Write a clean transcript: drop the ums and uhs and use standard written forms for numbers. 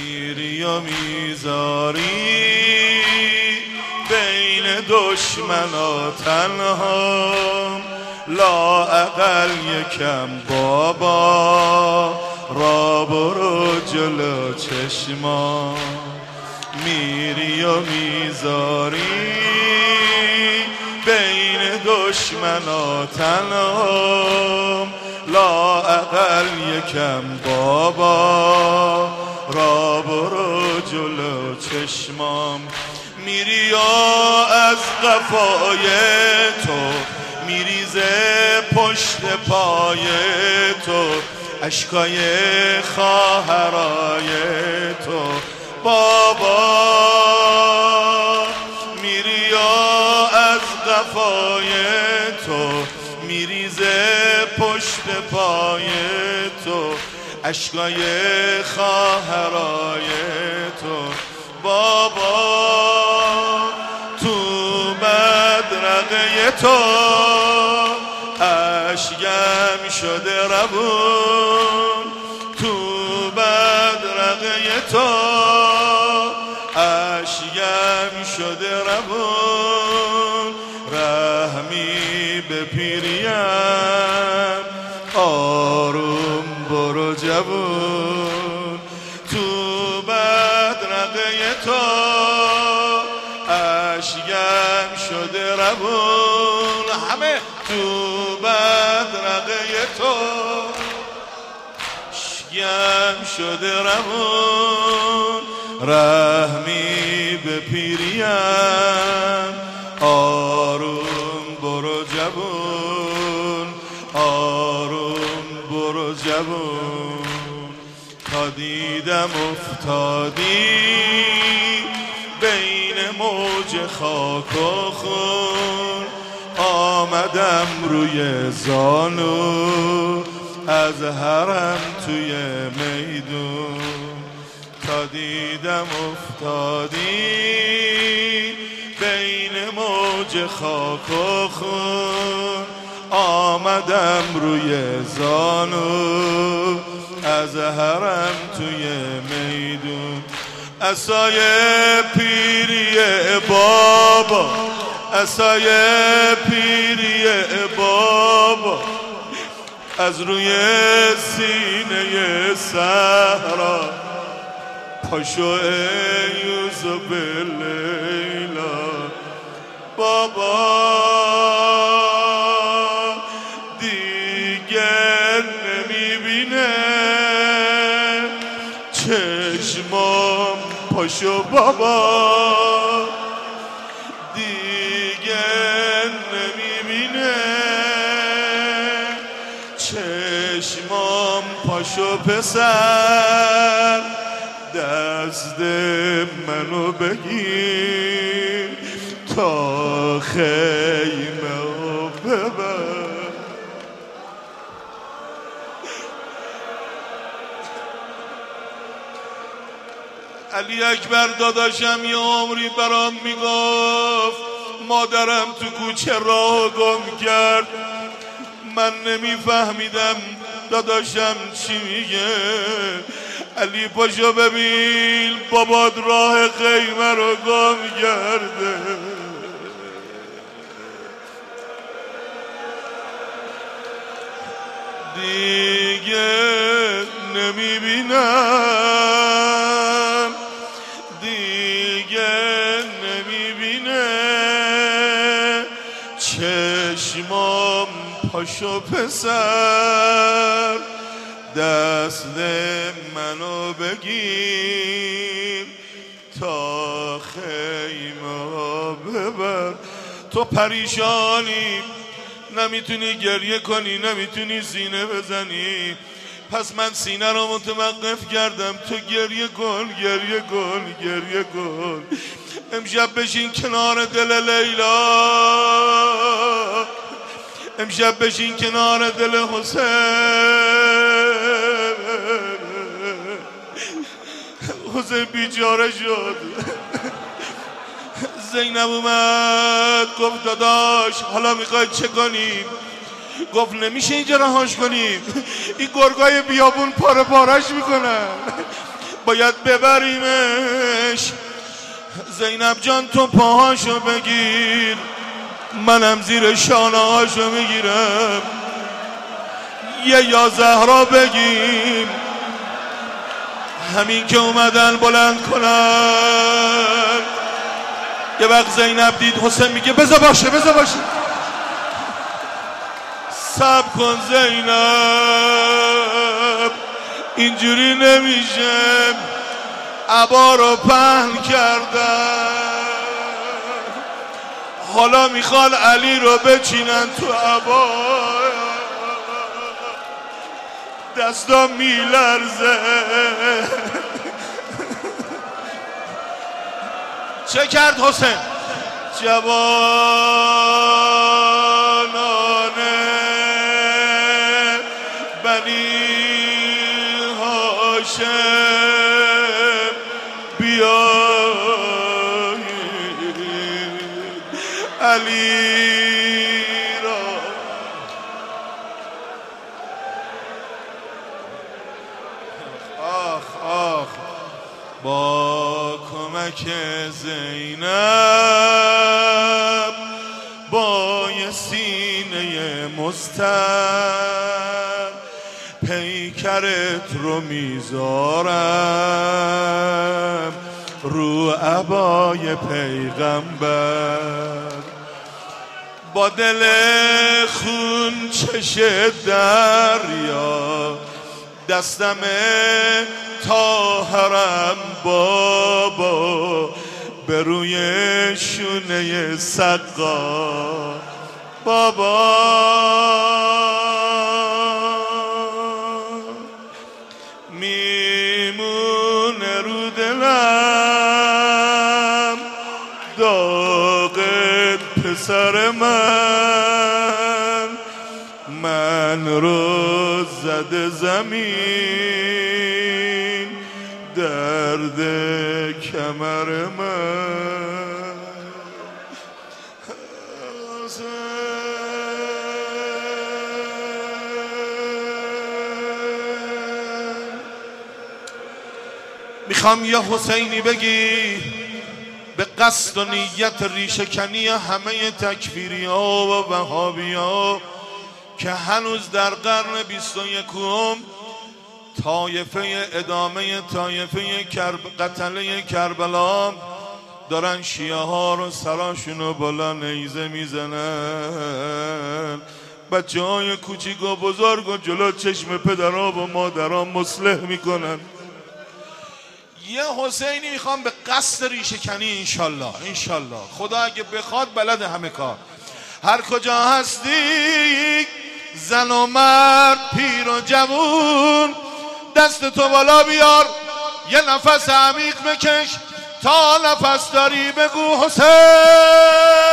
میری و میذاری بین دشمنا تنها، لااقل یکم بابا را برو جلو چشما. میری و میذاری بین دشمنا تنها، لااقل یکم بابا را برو جلو چشمام. میری و از قفای تو میریزه پشت پای تو، اشکای خواهرای تو بابا. میری و از قفای تو میریزه پشت پای تو، اشکای خواهرای تو بابا. تو بدرقه تو اشکم شده روون، تو بدرقه تو اشکم شده روون. رحمی به پیریم آروم برو جوون، تو بدرقه تو اشکم شده روون. همه تو بدرقه تو اشکم شده روون. رحمی به پیریم آروم برو جوون، آروم برو جوون. تا دیدم افتادی بین موج خاک و خون، آمدم روی زانو از حرم توی میدون. تا دیدم افتادی بین موج خاک و خون، آمدم روی زانو از حرم توی میدون. عصای پیری بابا، عصای پیری بابا، از روی سینه صحرا پاشو ای یوسف لیلا بابا. دیگر نمیبینه چشمام پاشو بابا، دیگر نمیبینه چشمام پاشو پسر. دست منو بگیر تا خیمه و ببر. علی اکبر داداشم یه عمری برام میگفت مادرم تو کوچه راه گم کرد، من نمیفهمیدم داداشم چی میگه. علی پاشو ببین بابات راه خیمه رو گم کرده. دیگه نمیبینم، دیگه نمیبینه چشمام پاشو پسر. دست منو بگیر تا خیمه ببر. تو پریشانی، نمیتونی گریه کنی، نمیتونی سینه بزنی، پس من سینه رو متوقف کردم. تو گریه کن، گریه کن، گریه کن. امشب بشین کنار دل لیلا، امشب بشین کنار دل حسین. حسین بیچاره شد. زینب اومد گفت داداش حالا میخواید چه کنیم؟ گفت نمیشه اینجا رهاش کنیم، این گرگای بیابون پاره پارش میکنن. باید ببریمش. زینب جان تو پاهاشو بگیر، منم زیر شانه هاشو میگیرم. یا زهرا بگیم، همین که اومدن بلند کنن. یه وقت زینب دید حسین میگه بذار باشه بذار باشه. صبر کن زینب، اینجوری نمیشه. عبا رو پهن کردن، حالا میخوان علی رو بچینن تو عبا. دستا میلرزه. چه کرد حسین؟ جوانان بنی هاشم بیایید علی را. آخ آخ با کمک زینب با یه سینه مستر پیکرت رو میذارم رو عبای پیغمبر. با دل خون چش دریا دستم طاهرم بابا به روی شونه سقا بابا. میمونه رو دلم داغت پسر من رو زده زمین درد کمر من. میخوام یه حسینی بگی به قصد و نیت ریشه‌کنی همه تکفیری ها و وهابی ها که هنوز در قرن 21 طایفه ادامه طایفه قتله کربلا دارن شیعه ها رو سراشونو بالا نیزه میزنن. بچه های کوچیک و بزرگ و جلو چشم پدرها و مادرها مصلح میکنن. یه حسینی میخوام به قصد ریشه‌کنی انشالله خدا اگه بخواد بلد همه کار. هر کجا هستی زن و مرد پیر و جوون دست تو بالا بیار، یه نفس عمیق بکش، تا نفس داری بگو حسین.